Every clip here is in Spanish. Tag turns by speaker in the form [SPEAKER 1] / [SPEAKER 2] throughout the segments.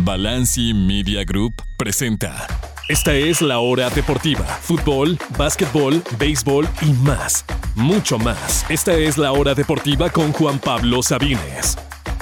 [SPEAKER 1] Balanci Media Group presenta. Esta es la hora deportiva. Fútbol, básquetbol, béisbol y más. Mucho más. Esta es la hora deportiva con Juan Pablo Sabines.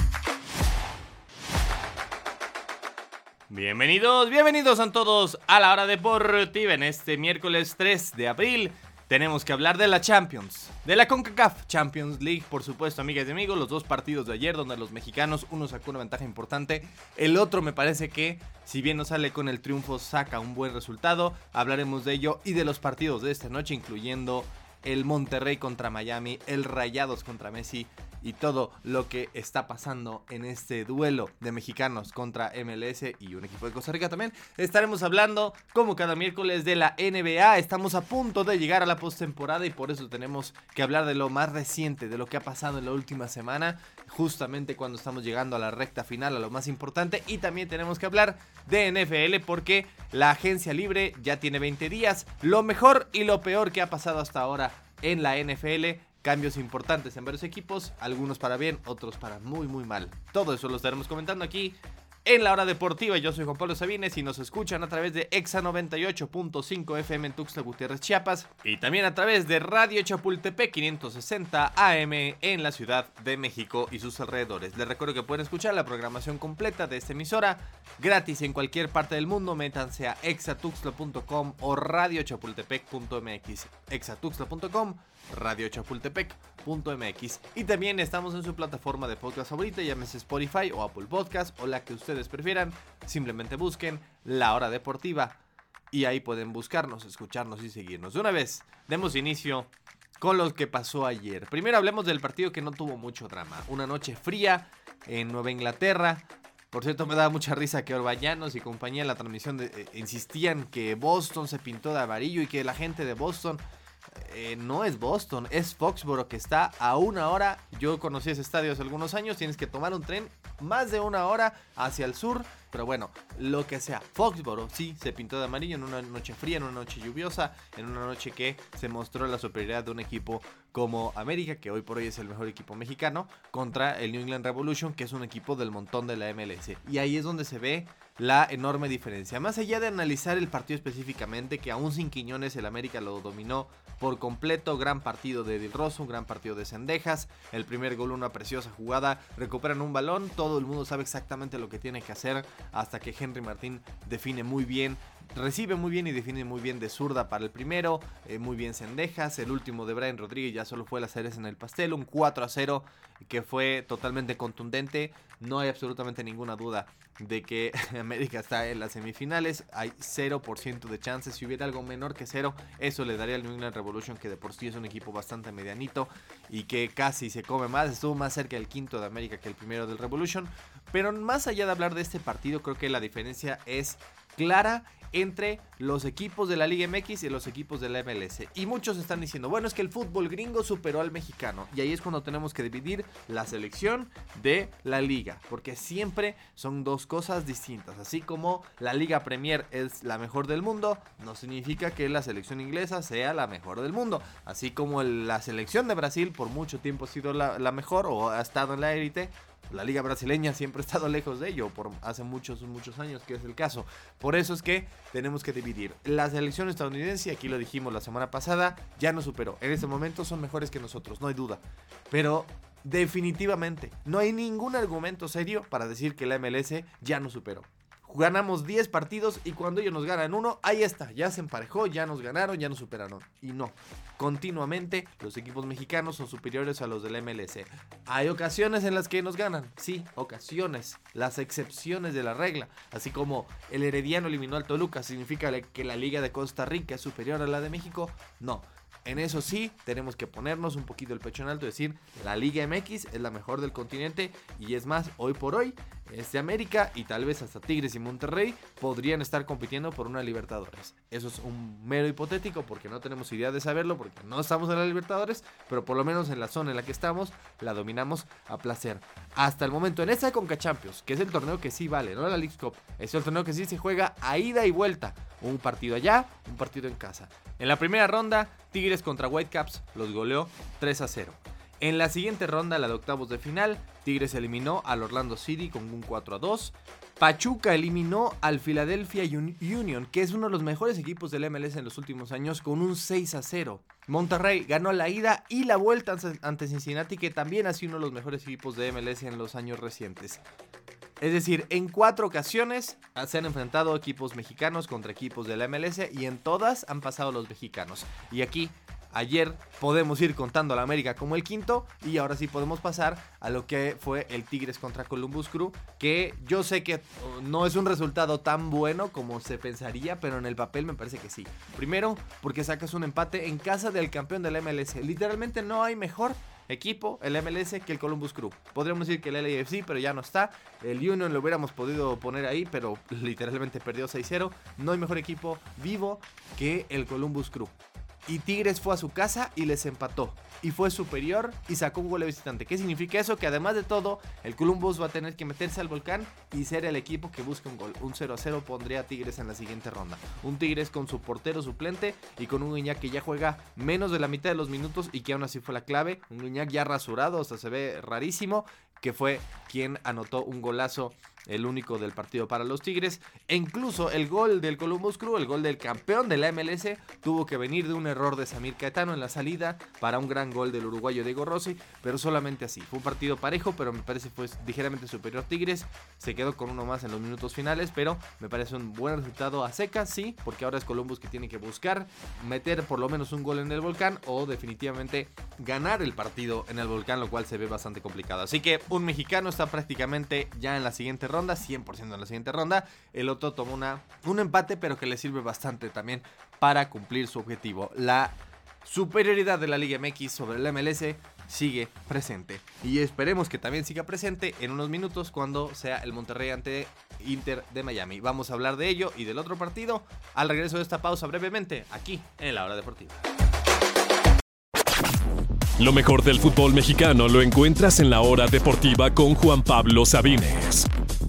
[SPEAKER 2] Bienvenidos a todos a la hora deportiva. En este miércoles 3 de abril tenemos que hablar de la Champions, de la CONCACAF Champions League, por supuesto, amigas y amigos. Los dos partidos de ayer donde los mexicanos, uno sacó una ventaja importante, el otro me parece que, si bien no sale con el triunfo, saca un buen resultado. Hablaremos de ello y de los partidos de esta noche, incluyendo el Monterrey contra Miami, el Rayados contra Messi y todo lo que está pasando en este duelo de mexicanos contra MLS y un equipo de Costa Rica también. Estaremos hablando, como cada miércoles, de la NBA. Estamos a punto de llegar a la postemporada y por eso tenemos que hablar de lo más reciente, de lo que ha pasado en la última semana, justamente cuando estamos llegando a la recta final, a lo más importante. Y también tenemos que hablar de NFL porque la agencia libre ya tiene 20 días. Lo mejor y lo peor que ha pasado hasta ahora en la NFL. Cambios importantes en varios equipos, algunos para bien, otros para muy mal. Todo eso lo estaremos comentando aquí en la hora deportiva. Yo soy Juan Pablo Sabines y nos escuchan a través de Exa 98.5 FM en Tuxtla Gutiérrez, Chiapas, y también a través de Radio Chapultepec 560 AM en la Ciudad de México y sus alrededores. Les recuerdo que pueden escuchar la programación completa de esta emisora gratis en cualquier parte del mundo. Métanse a exatuxtla.com o radiochapultepec.mx. exatuxtla.com, radiochapultepec.mx. Y también estamos en su plataforma de podcast favorita, llámese Spotify o Apple Podcast o la que ustedes prefieran. Simplemente busquen La Hora Deportiva y ahí pueden buscarnos, escucharnos y seguirnos. De una vez, demos inicio con lo que pasó ayer. Primero hablemos del partido que no tuvo mucho drama. Una noche fría en Nueva Inglaterra. Por cierto, me daba mucha risa que Orbañanos y compañía en la transmisión insistían que Boston se pintó de amarillo y que la gente de Boston... no es Boston, es Foxboro, que está a una hora. Yo conocí ese estadio hace algunos años. Tienes que tomar un tren más de una hora hacia el sur. Pero bueno, lo que sea, Foxboro sí se pintó de amarillo en una noche fría, en una noche lluviosa, en una noche que se mostró la superioridad de un equipo como América, que hoy por hoy es el mejor equipo mexicano, contra el New England Revolution, que es un equipo del montón de la MLS. Y ahí es donde se ve la enorme diferencia. Más allá de analizar el partido específicamente, que aún sin Quiñones el América lo dominó por completo. Gran partido de Edil Rosso, un gran partido de Cendejas, el primer gol, una preciosa jugada, recuperan un balón, todo el mundo sabe exactamente lo que tiene que hacer hasta que Henry Martín define muy bien, recibe muy bien y define muy bien de zurda para el primero, muy bien Cendejas. El último de Brian Rodríguez ya solo fue la cereza en el pastel, un 4-0 que fue totalmente contundente. No hay absolutamente ninguna duda de que América está en las semifinales. Hay 0% de chances. Si hubiera algo menor que 0, eso le daría al New England Revolution, que de por sí es un equipo bastante medianito y que casi se come más. Estuvo más cerca el quinto de América que el primero del Revolution. Pero más allá de hablar de este partido, creo que la diferencia es clara entre los equipos de la Liga MX y los equipos de la MLS. Y muchos están diciendo, bueno, es que el fútbol gringo superó al mexicano. Y ahí es cuando tenemos que dividir la selección de la liga, porque siempre son dos cosas distintas. Así como la Liga Premier es la mejor del mundo, no significa que la selección inglesa sea la mejor del mundo. Así como la selección de Brasil por mucho tiempo ha sido la mejor o ha estado en la élite, la liga brasileña siempre ha estado lejos de ello por hace muchos años, que es el caso. Por eso es que tenemos que dividir. La selección estadounidense, aquí lo dijimos la semana pasada, ya nos superó. En este momento son mejores que nosotros, no hay duda. Pero definitivamente no hay ningún argumento serio para decir que la MLS ya nos superó. Ganamos 10 partidos y cuando ellos nos ganan uno, ahí está, ya se emparejó, ya nos ganaron, ya nos superaron. Y no, continuamente los equipos mexicanos son superiores a los del MLS. Hay ocasiones en las que nos ganan, sí, ocasiones, las excepciones de la regla. Así como el Herediano eliminó al Toluca, ¿significa que la Liga de Costa Rica es superior a la de México? No. En eso sí, tenemos que ponernos un poquito el pecho en alto y decir, la Liga MX es la mejor del continente y es más, hoy por hoy, América y tal vez hasta Tigres y Monterrey podrían estar compitiendo por una Libertadores. Eso es un mero hipotético porque no tenemos idea de saberlo, porque no estamos en la Libertadores, pero por lo menos en la zona en la que estamos, la dominamos a placer. Hasta el momento, en esta Conca Champions, que es el torneo que sí vale, no la Leagues Cup, es el torneo que sí se juega a ida y vuelta. Un partido allá, un partido en casa. En la primera ronda, Tigres contra Whitecaps los goleó 3-0. En la siguiente ronda, la de octavos de final, Tigres eliminó al Orlando City con un 4-2. Pachuca eliminó al Philadelphia Union, que es uno de los mejores equipos del MLS en los últimos años, con un 6-0. Monterrey ganó la ida y la vuelta ante Cincinnati, que también ha sido uno de los mejores equipos de MLS en los años recientes. Es decir, en 4 ocasiones se han enfrentado equipos mexicanos contra equipos de la MLS y en todas han pasado los mexicanos. Y aquí, ayer podemos ir contando a la América como el quinto y ahora sí podemos pasar a lo que fue el Tigres contra Columbus Crew, que yo sé que no es un resultado tan bueno como se pensaría, pero en el papel me parece que sí. Primero, porque sacas un empate en casa del campeón del MLS. Literalmente no hay mejor equipo, el MLS, que el Columbus Crew. Podríamos decir que el LAFC, pero ya no está. El Union lo hubiéramos podido poner ahí, pero literalmente perdió 6-0. No hay mejor equipo vivo que el Columbus Crew. Y Tigres fue a su casa y les empató. Y fue superior y sacó un gol de visitante. ¿Qué significa eso? Que además de todo, el Columbus va a tener que meterse al volcán y ser el equipo que busque un gol. Un 0-0 pondría a Tigres en la siguiente ronda. Un Tigres con su portero suplente y con un Guiñac que ya juega menos de la mitad de los minutos y que aún así fue la clave. Un Guiñac ya rasurado, o sea, se ve rarísimo, que fue quien anotó un golazo, el único del partido para los Tigres. E incluso el gol del Columbus Crew, el gol del campeón de la MLS, tuvo que venir de un error de Samir Caetano en la salida para un gran gol del uruguayo Diego Rossi, pero solamente así. Fue un partido parejo, pero me parece fue ligeramente superior Tigres. Se quedó con uno más en los minutos finales, pero me parece un buen resultado a secas, sí, porque ahora es Columbus que tiene que buscar meter por lo menos un gol en el volcán o definitivamente ganar el partido en el volcán, lo cual se ve bastante complicado. Así que un mexicano está prácticamente ya en la siguiente ronda, 100% en la siguiente ronda. El otro tomó un empate, pero que le sirve bastante también para cumplir su objetivo. La superioridad de la Liga MX sobre el MLS sigue presente y esperemos que también siga presente en unos minutos cuando sea el Monterrey ante Inter de Miami. Vamos a hablar de ello y del otro partido al regreso de esta pausa brevemente aquí en La Hora Deportiva.
[SPEAKER 1] Lo mejor del fútbol mexicano lo encuentras en La Hora Deportiva con Juan Pablo Sabines.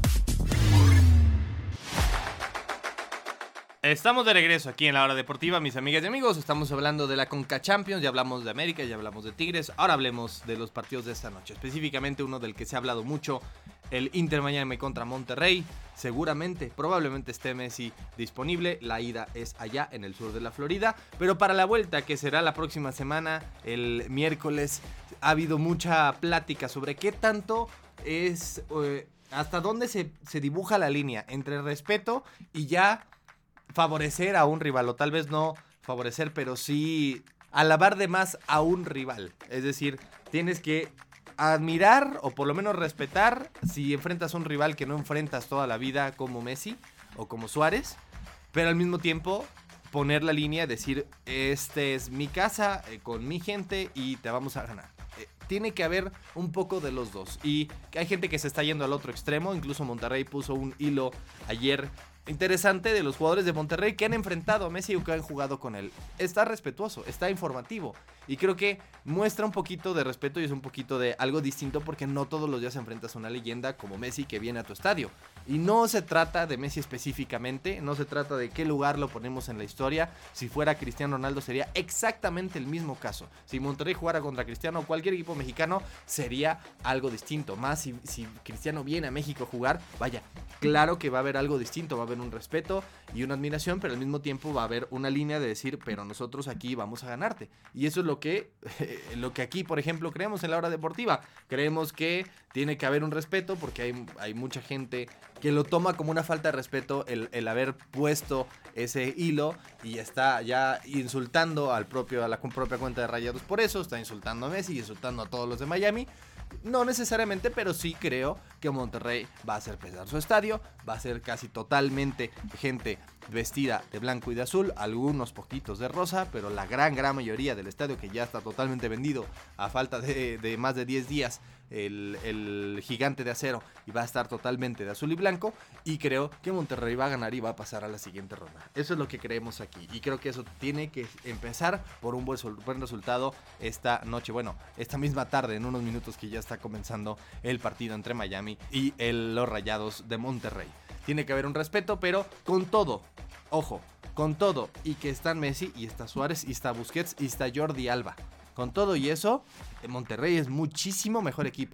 [SPEAKER 2] Estamos de regreso aquí en La Hora Deportiva, mis amigas y amigos. Estamos hablando de la Conca Champions, ya hablamos de América, ya hablamos de Tigres. Ahora hablemos de los partidos de esta noche, específicamente uno del que se ha hablado mucho, el Inter Miami contra Monterrey. Seguramente, probablemente esté Messi disponible. La ida es allá en el sur de la Florida, pero para la vuelta, que será la próxima semana, el miércoles, ha habido mucha plática sobre qué tanto es, hasta dónde se dibuja la línea entre respeto y ya favorecer a un rival, o tal vez no favorecer, pero sí alabar de más a un rival. Es decir, tienes que admirar o por lo menos respetar si enfrentas a un rival que no enfrentas toda la vida, como Messi o como Suárez, pero al mismo tiempo poner la línea, decir, este es mi casa, con mi gente y te vamos a ganar. Tiene que haber un poco de los dos. Y hay gente que se está yendo al otro extremo. Incluso Monterrey puso un hilo ayer interesante de los jugadores de Monterrey que han enfrentado a Messi o que han jugado con él. Está respetuoso, está informativo. Y creo que muestra un poquito de respeto y es un poquito de algo distinto, porque no todos los días enfrentas a una leyenda como Messi que viene a tu estadio. Y no se trata de Messi específicamente, no se trata de qué lugar lo ponemos en la historia. Si fuera Cristiano Ronaldo sería exactamente el mismo caso. Si Monterrey jugara contra Cristiano o cualquier equipo mexicano sería algo distinto. Más si Cristiano viene a México a jugar, vaya, claro que va a haber algo distinto, va a haber un respeto y una admiración, pero al mismo tiempo va a haber una línea de decir, pero nosotros aquí vamos a ganarte. Y eso es lo que aquí, por ejemplo, creemos en La Hora Deportiva. Creemos que tiene que haber un respeto, porque hay mucha gente que lo toma como una falta de respeto el haber puesto ese hilo y está ya insultando a la propia cuenta de Rayados. Por eso está insultando a Messi y insultando a todos los de Miami. No necesariamente, pero sí creo que Monterrey va a hacer pesar su estadio, va a ser casi totalmente gente vestida de blanco y de azul, algunos poquitos de rosa, pero la gran mayoría del estadio, que ya está totalmente vendido a falta de más de 10 días, el gigante de acero, y va a estar totalmente de azul y blanco, y creo que Monterrey va a ganar y va a pasar a la siguiente ronda. Eso es lo que creemos aquí, y creo que eso tiene que empezar por un buen resultado esta noche, bueno, esta misma tarde, en unos minutos que ya está comenzando el partido entre Miami y los Rayados de Monterrey. Tiene que haber un respeto, pero con todo, ojo, con todo, y que están Messi, y está Suárez, y está Busquets, y está Jordi Alba. Con todo y eso, Monterrey es muchísimo mejor equipo.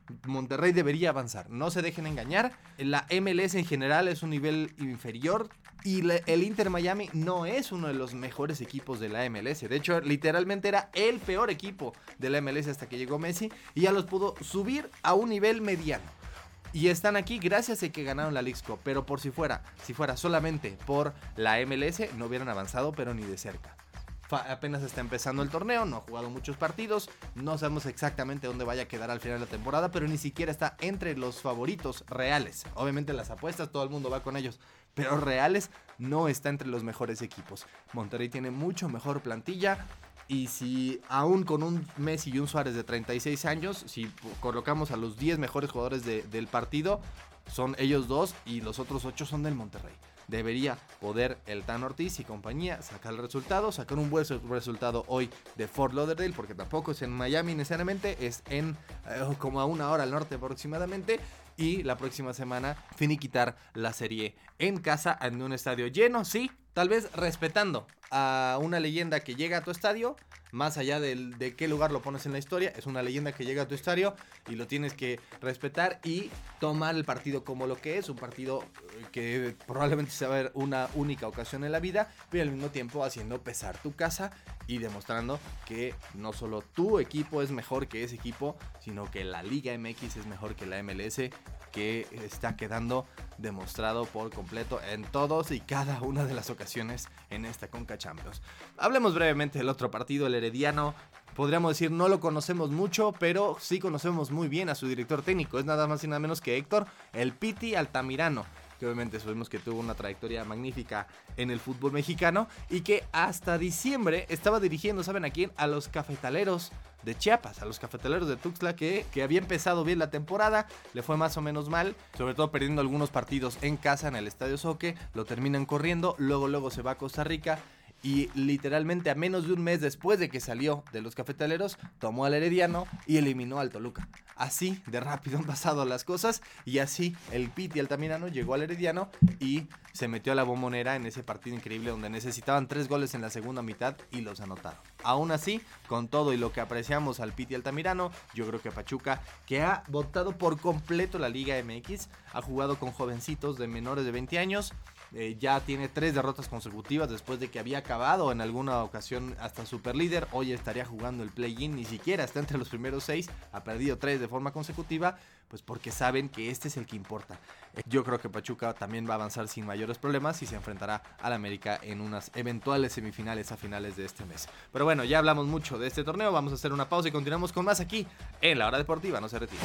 [SPEAKER 2] Monterrey debería avanzar. No se dejen engañar. La MLS en general es un nivel inferior. Y el Inter Miami no es uno de los mejores equipos de la MLS. De hecho, literalmente era el peor equipo de la MLS hasta que llegó Messi. Y ya los pudo subir a un nivel mediano. Y están aquí gracias a que ganaron la Leagues Cup. Pero por si fuera solamente por la MLS, no hubieran avanzado, pero ni de cerca. Apenas está empezando el torneo, no ha jugado muchos partidos, no sabemos exactamente dónde vaya a quedar al final de la temporada, pero ni siquiera está entre los favoritos reales. Obviamente las apuestas, todo el mundo va con ellos, pero reales no está entre los mejores equipos. Monterrey tiene mucho mejor plantilla. Y si aún con un Messi y un Suárez de 36 años, si colocamos a los 10 mejores jugadores del partido, son ellos dos y los otros 8 son del Monterrey. Debería poder el Tan Ortiz y compañía sacar el resultado, sacar un buen resultado hoy de Fort Lauderdale, porque tampoco es en Miami necesariamente, es en como a 1 hora al norte aproximadamente. Y la próxima semana finiquitar la serie en casa en un estadio lleno, sí, tal vez respetando a una leyenda que llega a tu estadio, más allá de qué lugar lo pones en la historia, es una leyenda que llega a tu estadio y lo tienes que respetar y tomar el partido como lo que es, un partido que probablemente se va a ver una única ocasión en la vida, pero al mismo tiempo haciendo pesar tu casa y demostrando que no solo tu equipo es mejor que ese equipo, sino que la Liga MX es mejor que la MLS, que está quedando demostrado por completo en todos y cada una de las ocasiones en esta Conca Champions. Hablemos brevemente del otro partido, el Herediano. Podríamos decir no lo conocemos mucho, pero sí conocemos muy bien a su director técnico. Es nada más y nada menos que Héctor El Piti Altamirano, que obviamente sabemos que tuvo una trayectoria magnífica en el fútbol mexicano y que hasta diciembre estaba dirigiendo, ¿saben a quién? A los Cafetaleros de Chiapas, a los Cafetaleros de Tuxtla, que había empezado bien la temporada, le fue más o menos mal, sobre todo perdiendo algunos partidos en casa en el Estadio Soque, lo terminan corriendo, luego se va a Costa Rica. Y literalmente a menos de un mes después de que salió de los Cafetaleros, tomó al Herediano y eliminó al Toluca. Así de rápido han pasado las cosas y así el Piti Altamirano llegó al Herediano y se metió a la Bombonera en ese partido increíble donde necesitaban 3 goles en la segunda mitad y los anotaron. Aún así, con todo y lo que apreciamos al Piti Altamirano, yo creo que Pachuca, que ha botado por completo la Liga MX, ha jugado con jovencitos de menores de 20 años, ya tiene 3 derrotas consecutivas después de que había acabado en alguna ocasión hasta superlíder. Hoy estaría jugando el play-in, ni siquiera está entre los primeros 6, ha perdido 3 de forma consecutiva, pues porque saben que este es el que importa. Yo creo que Pachuca también va a avanzar sin mayores problemas y se enfrentará al América en unas eventuales semifinales a finales de este mes. Pero bueno, ya hablamos mucho de este torneo, vamos a hacer una pausa y continuamos con más aquí en La Hora Deportiva, no se retiren.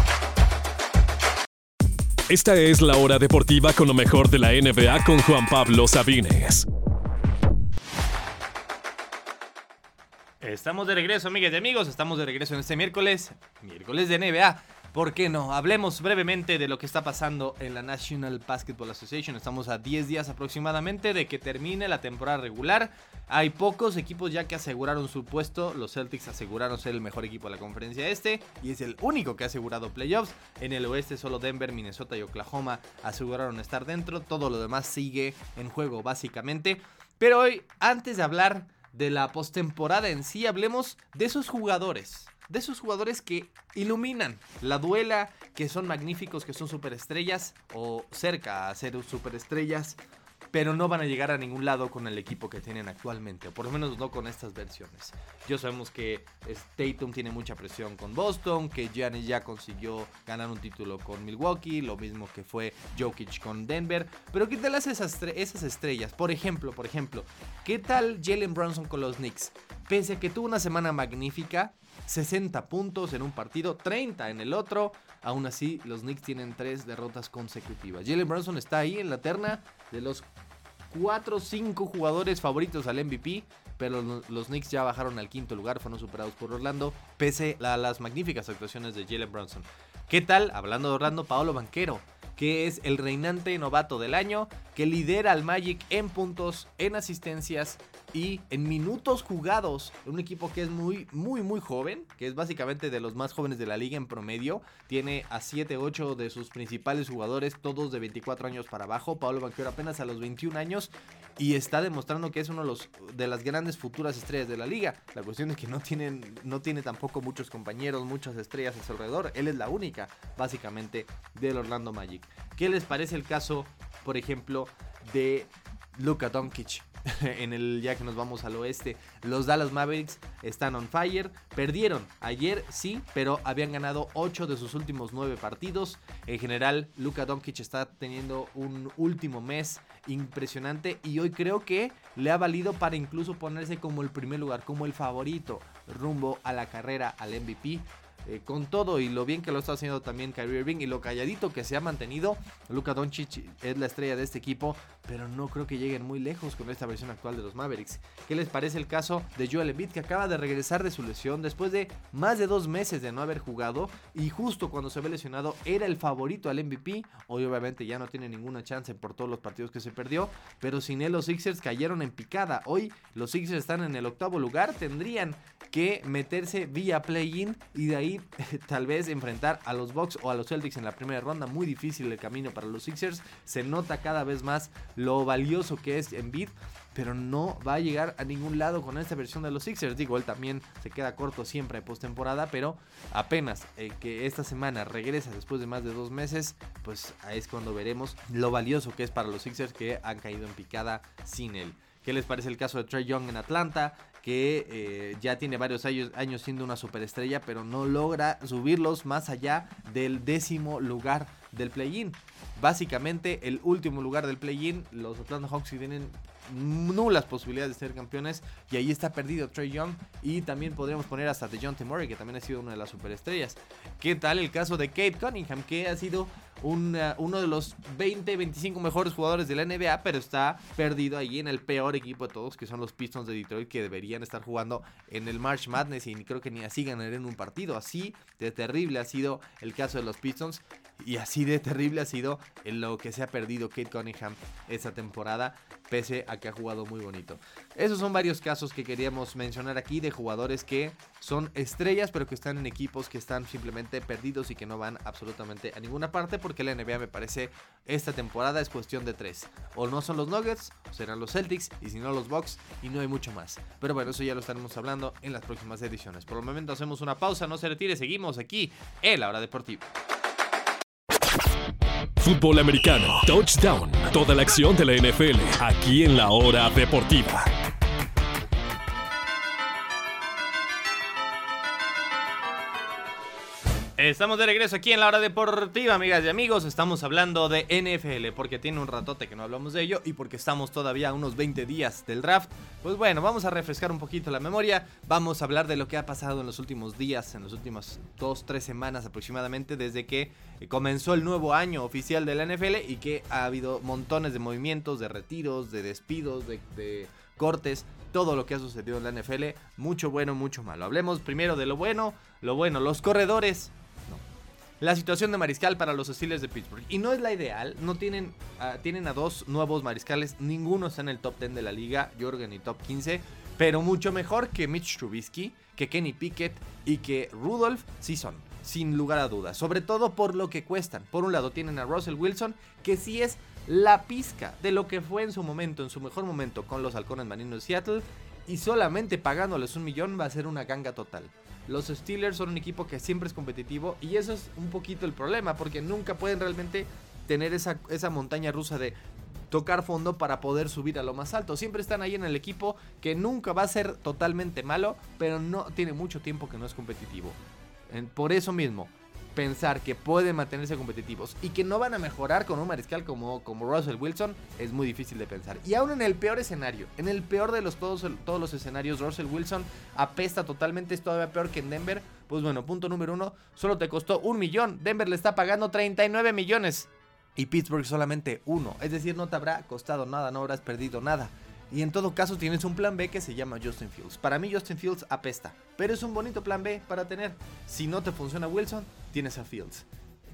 [SPEAKER 1] Esta es La Hora Deportiva con lo mejor de la NBA con Juan Pablo Sabines.
[SPEAKER 2] Estamos de regreso, amigas y amigos, estamos de regreso en este miércoles de NBA. ¿Por qué no? Hablemos brevemente de lo que está pasando en la National Basketball Association. Estamos a 10 días aproximadamente de que termine la temporada regular. Hay pocos equipos ya que aseguraron su puesto. Los Celtics aseguraron ser el mejor equipo de la conferencia este y es el único que ha asegurado playoffs. En el oeste solo Denver, Minnesota y Oklahoma aseguraron estar dentro. Todo lo demás sigue en juego básicamente. Pero hoy, antes de hablar de la postemporada en sí, hablemos de esos jugadores. De esos jugadores que iluminan la duela, que son magníficos, que son superestrellas o cerca a ser superestrellas, pero no van a llegar a ningún lado con el equipo que tienen actualmente, o por lo menos no con estas versiones. Ya sabemos que Tatum tiene mucha presión con Boston, que Giannis ya consiguió ganar un título con Milwaukee, lo mismo que fue Jokic con Denver, pero ¿qué tal esas estrellas? Por ejemplo, ¿qué tal Jalen Brunson con los Knicks? Pese a que tuvo una semana magnífica, 60 puntos en un partido, 30 en el otro. Aún así, los Knicks tienen 3 derrotas consecutivas. Jalen Brunson está ahí en la terna de los 4 o 5 jugadores favoritos al MVP, pero los Knicks ya bajaron al 5º lugar, fueron superados por Orlando, pese a las magníficas actuaciones de Jalen Brunson. ¿Qué tal? Hablando de Orlando, Paolo Banchero, que es el reinante novato del año, que lidera al Magic en puntos, en asistencias y en minutos jugados, un equipo que es muy joven, que es básicamente de los más jóvenes de la liga en promedio, tiene a 7-8 de sus principales jugadores, todos de 24 años para abajo. Paolo Banchero apenas a los 21 años y está demostrando que es uno de las grandes futuras estrellas de la liga. La cuestión es que no tiene tampoco muchos compañeros, muchas estrellas a su alrededor. Él es la única, básicamente, del Orlando Magic. ¿Qué les parece el caso, por ejemplo, de Luka Doncic? Ya que nos vamos al oeste, los Dallas Mavericks están on fire. Perdieron ayer, sí, pero habían ganado 8 de sus últimos 9 partidos. En general, Luka Doncic está teniendo un último mes impresionante y hoy creo que le ha valido para incluso ponerse como el primer lugar, como el favorito rumbo a la carrera al MVP. Con todo y lo bien que lo está haciendo también Kyrie Irving y lo calladito que se ha mantenido, Luka Doncic es la estrella de este equipo, pero no creo que lleguen muy lejos con esta versión actual de los Mavericks. ¿Qué les parece el caso de Joel Embiid, que acaba de regresar de su lesión después de más de 2 meses de no haber jugado y justo cuando se ve lesionado era el favorito al MVP? Hoy obviamente ya no tiene ninguna chance por todos los partidos que se perdió, pero sin él los Sixers cayeron en picada. Hoy los Sixers están en el 8º lugar, tendrían que meterse vía play-in y de ahí tal vez enfrentar a los Bucks o a los Celtics en la primera ronda. Muy difícil el camino para los Sixers. Se nota cada vez más lo valioso que es Embiid, pero no va a llegar a ningún lado con esta versión de los Sixers. Digo, él también se queda corto siempre en postemporada, pero apenas que esta semana regresa después de más de 2 meses, pues ahí es cuando veremos lo valioso que es para los Sixers, que han caído en picada sin él. ¿Qué les parece el caso de Trae Young en Atlanta? Que ya tiene varios años siendo una superestrella, pero no logra subirlos más allá del 10º lugar del play-in. Básicamente el último lugar del play-in, los Atlanta Hawks tienen nulas posibilidades de ser campeones y ahí está perdido Trae Young, y también podríamos poner hasta DeJounte Murray, que también ha sido una de las superestrellas. ¿Qué tal el caso de Cade Cunningham, que ha sido uno de los 20-25 mejores jugadores de la NBA, pero está perdido ahí en el peor equipo de todos, que son los Pistons de Detroit, que deberían estar jugando en el March Madness y creo que ni así ganarían un partido? Así de terrible ha sido el caso de los Pistons y así de terrible ha sido en lo que se ha perdido Cade Cunningham esta temporada, pese a que ha jugado muy bonito. Esos son varios casos que queríamos mencionar aquí de jugadores que son estrellas, pero que están en equipos que están simplemente perdidos y que no van absolutamente a ninguna parte, porque la NBA, me parece, esta temporada es cuestión de 3. O no son los Nuggets, o serán los Celtics, y si no los Bucks, y no hay mucho más. Pero bueno, eso ya lo estaremos hablando en las próximas ediciones. Por el momento hacemos una pausa, no se retire, seguimos aquí en La Hora Deportiva.
[SPEAKER 1] Fútbol americano, touchdown, toda la acción de la NFL, aquí en La Hora Deportiva.
[SPEAKER 2] Estamos de regreso aquí en La Hora Deportiva, amigas y amigos. Estamos hablando de NFL porque tiene un ratote que no hablamos de ello y porque estamos todavía a unos 20 días del draft. Pues bueno, vamos a refrescar un poquito la memoria. Vamos a hablar de lo que ha pasado en los últimos días, en las últimas 2-3 semanas aproximadamente, desde que comenzó el nuevo año oficial de la NFL y que ha habido montones de movimientos, de retiros, de despidos, de cortes, todo lo que ha sucedido en la NFL. Mucho bueno, mucho malo. Hablemos primero de lo bueno, los corredores. La situación de mariscal para los Steelers de Pittsburgh. Y no es la ideal. No tienen a 2 nuevos mariscales. Ninguno está en el top 10 de la liga. Jorgen y top 15. Pero mucho mejor que Mitch Trubisky, que Kenny Pickett y que Rudolph sí son. Sin lugar a dudas. Sobre todo por lo que cuestan. Por un lado tienen a Russell Wilson, que sí es la pizca de lo que fue en su momento, en su mejor momento con los Halcones Marinos de Seattle. Y solamente pagándoles $1 millón va a ser una ganga total. Los Steelers son un equipo que siempre es competitivo y eso es un poquito el problema, porque nunca pueden realmente tener esa montaña rusa de tocar fondo para poder subir a lo más alto. Siempre están ahí en el equipo que nunca va a ser totalmente malo, pero no tiene mucho tiempo que no es competitivo. Por eso mismo, pensar que pueden mantenerse competitivos y que no van a mejorar con un mariscal como Russell Wilson es muy difícil de pensar. Y aún en el peor escenario, en el peor de todos los escenarios, Russell Wilson apesta totalmente, es todavía peor que en Denver. Pues bueno, punto número 1, solo te costó $1 millón, Denver le está pagando 39 millones y Pittsburgh solamente 1, es decir, no te habrá costado nada, no habrás perdido nada. Y en todo caso tienes un plan B que se llama Justin Fields. Para mí Justin Fields apesta, pero es un bonito plan B para tener. Si no te funciona Wilson, tienes a Fields.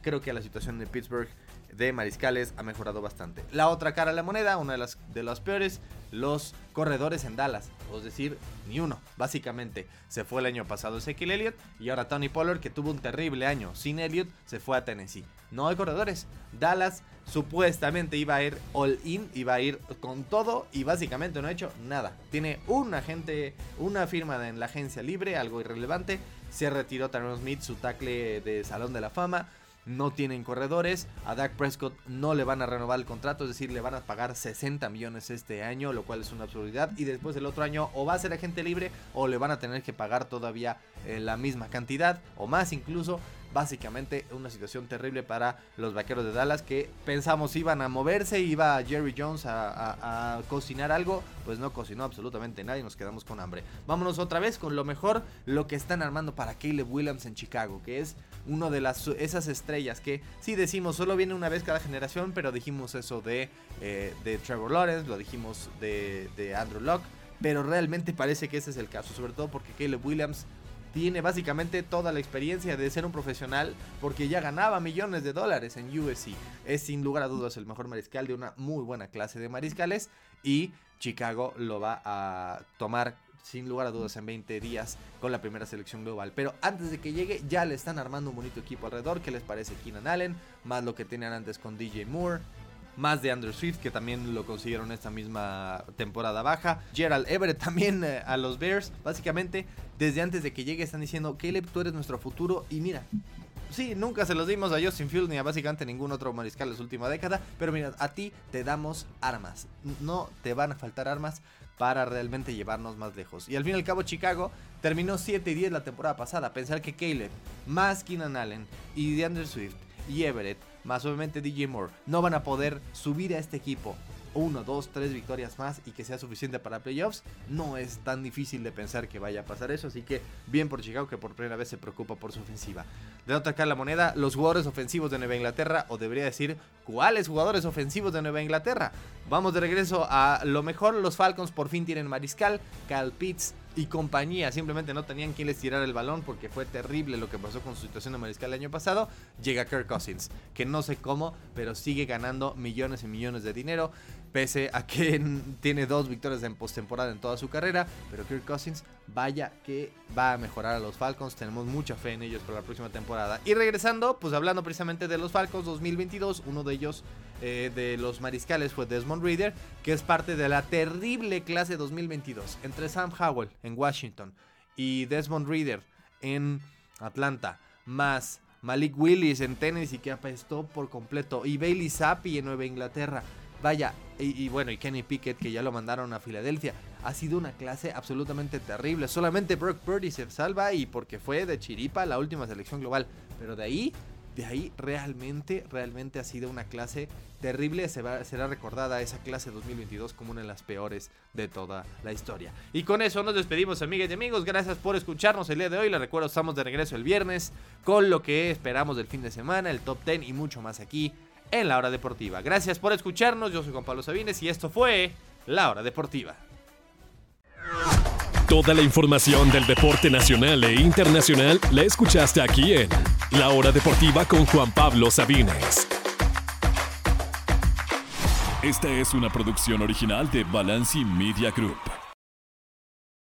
[SPEAKER 2] creo que la situación de Pittsburgh de mariscales ha mejorado bastante. La otra cara de la moneda, una de las peores, los corredores en Dallas, es decir, ni uno. Básicamente se fue el año pasado Ezekiel Elliott y ahora Tony Pollard, que tuvo un terrible año sin Elliott, se fue a Tennessee. No hay corredores. Dallas supuestamente iba a ir all in, iba a ir con todo y básicamente no ha hecho nada. Tiene un agente, una firma en la agencia libre, algo irrelevante. Se retiró Tyron Smith, su tackle de Salón de la Fama. No tienen corredores, a Dak Prescott no le van a renovar el contrato, es decir, le van a pagar 60 millones este año, lo cual es una absurdidad, y después el otro año o va a ser agente libre o le van a tener que pagar todavía la misma cantidad o más incluso. Básicamente una situación terrible para los Vaqueros de Dallas, que pensamos iban a moverse, iba Jerry Jones a cocinar algo, pues no cocinó absolutamente nada y nos quedamos con hambre. Vámonos otra vez con lo mejor, lo que están armando para Caleb Williams en Chicago, que es uno de esas estrellas que sí decimos solo viene una vez cada generación, pero dijimos eso de Trevor Lawrence, lo dijimos de Andrew Luck, pero realmente parece que ese es el caso, sobre todo porque Caleb Williams tiene básicamente toda la experiencia de ser un profesional porque ya ganaba millones de dólares en USC. Es sin lugar a dudas el mejor mariscal de una muy buena clase de mariscales y Chicago lo va a tomar sin lugar a dudas en 20 días con la primera selección global. Pero antes de que llegue ya le están armando un bonito equipo alrededor. ¿Qué les parece Keenan Allen? Más lo que tenían antes con DJ Moore. Más de Andrew Swift, que también lo consiguieron esta misma temporada baja. Gerald Everett también a los Bears. Básicamente, desde antes de que llegue están diciendo, Caleb, tú eres nuestro futuro. Y mira, sí, nunca se los dimos a Justin Fields ni a básicamente ningún otro mariscal de su última década. Pero mira, a ti te damos armas. No te van a faltar armas para realmente llevarnos más lejos. Y al fin y al cabo Chicago terminó 7-10 la temporada pasada. Pensar que Caleb, más Keenan Allen y DeAndre Swift y Everett, más obviamente DJ Moore, no van a poder subir a este equipo 1, 2, 3 victorias más y que sea suficiente para playoffs, no es tan difícil de pensar que vaya a pasar eso, así que bien por Chicago, que por primera vez se preocupa por su ofensiva. De otra cara la moneda, los jugadores ofensivos de Nueva Inglaterra, o debería decir, ¿cuáles jugadores ofensivos de Nueva Inglaterra? Vamos de regreso a lo mejor. Los Falcons por fin tienen mariscal, Kyle Pitts y compañía, simplemente no tenían quien les tirara el balón porque fue terrible lo que pasó con su situación de mariscal el año pasado. Llega Kirk Cousins, que no sé cómo, pero sigue ganando millones y millones de dinero, pese a que tiene 2 victorias en postemporada en toda su carrera. Pero Kirk Cousins, vaya que va a mejorar a los Falcons, tenemos mucha fe en ellos para la próxima temporada. Y regresando, pues hablando precisamente de los Falcons 2022, uno de ellos de los mariscales fue Desmond Ridder, que es parte de la terrible clase 2022, entre Sam Howell en Washington y Desmond Ridder en Atlanta, más Malik Willis en Tennessee, que apestó por completo, y Bailey Zappi en Nueva Inglaterra. Vaya, y bueno, y Kenny Pickett, que ya lo mandaron a Filadelfia. Ha sido una clase absolutamente terrible. Solamente Brock Purdy se salva y porque fue de chiripa la última selección global. Pero de ahí realmente ha sido una clase terrible. Será recordada esa clase 2022 como una de las peores de toda la historia. Y con eso nos despedimos, amigas y amigos. Gracias por escucharnos el día de hoy. Les recuerdo, estamos de regreso el viernes con lo que esperamos del fin de semana, el top 10 y mucho más aquí en La Hora Deportiva. Gracias por escucharnos. Yo soy Juan Pablo Sabines y esto fue La Hora Deportiva.
[SPEAKER 1] Toda la información del deporte nacional e internacional la escuchaste aquí en La Hora Deportiva con Juan Pablo Sabines. Esta es una producción original de Balanci Media Group.